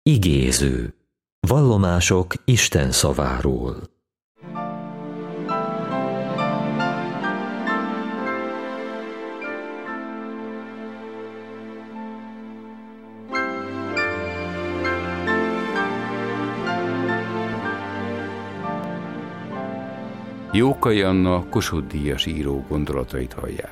Igéző. Vallomások Isten szaváról. Jókai Anna Kossuth-díjas író gondolatait hallják.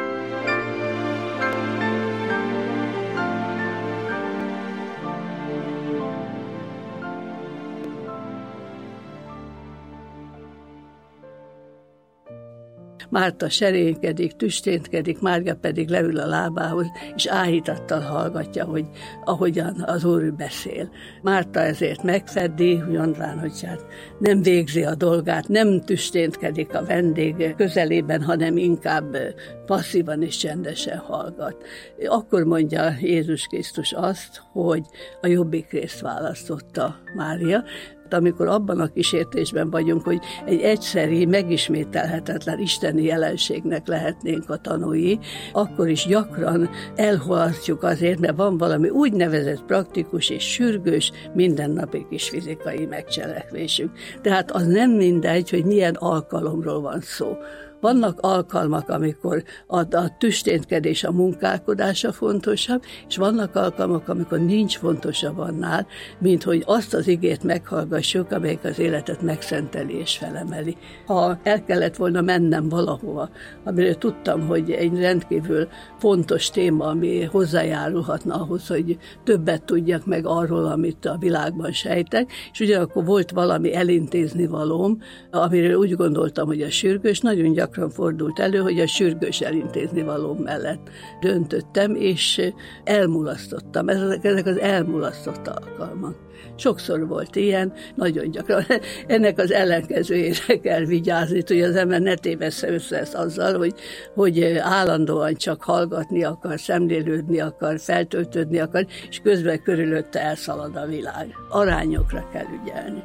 Márta serénykedik, tüsténkedik, Márga pedig leül a lábához, és áhítattal hallgatja, hogy ahogyan az Úr beszél. Márta ezért megfeddi, mondván, hogy hát nem végzi a dolgát, nem tüsténkedik a vendég közelében, hanem inkább passzívan és csendesen hallgat. Akkor mondja Jézus Krisztus azt, hogy a jobbik részt választotta Mária, amikor abban a kísértésben vagyunk, hogy egy egyszeri, megismételhetetlen isteni jelenségnek lehetnénk a tanúi, akkor is gyakran elhalasztjuk azért, mert van valami úgynevezett praktikus és sürgős, mindennapi kis fizikai megcselekvésünk. Tehát az nem mindegy, hogy milyen alkalomról van szó. Vannak alkalmak, amikor a tüsténkedés, a munkálkodása fontosabb, és vannak alkalmak, amikor nincs fontosabb annál, mint hogy azt az igét meghallgassuk, amelyik az életet megszenteli és felemeli. Ha el kellett volna mennem valahova, amiről tudtam, hogy egy rendkívül fontos téma, ami hozzájárulhatna ahhoz, hogy többet tudjak meg arról, amit a világban sejtek, és ugyanakkor volt valami elintézni valóm, amiről úgy gondoltam, hogy a sürgős, nagyon gyakran fordult elő, hogy a sürgős elintézni valóm mellett döntöttem, és elmulasztottam. Ezek az elmulasztott alkalmak. Sokszor volt ilyen, nagyon gyakran. Ennek az ellenkezőjére kell vigyázni, hogy az ember ne tévessze össze ezt azzal, hogy állandóan csak hallgatni akar, szemlélődni akar, feltöltődni akar, és közben körülötte elszalad a világ. Arányokra kell ügyelni.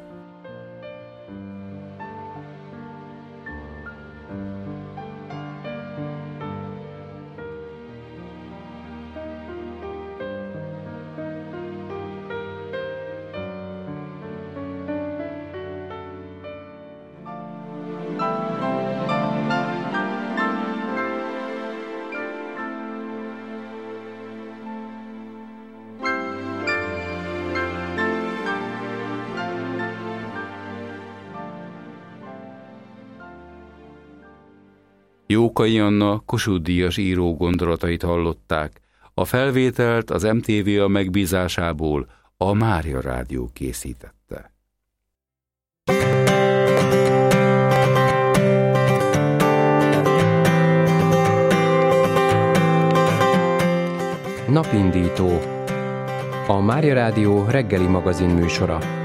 Jókai Anna Kossuth-díjas író gondolatait hallották, a felvételt az MTV megbízásából a Mária Rádió készítette. Napindító. A Mária Rádió reggeli magazin műsora.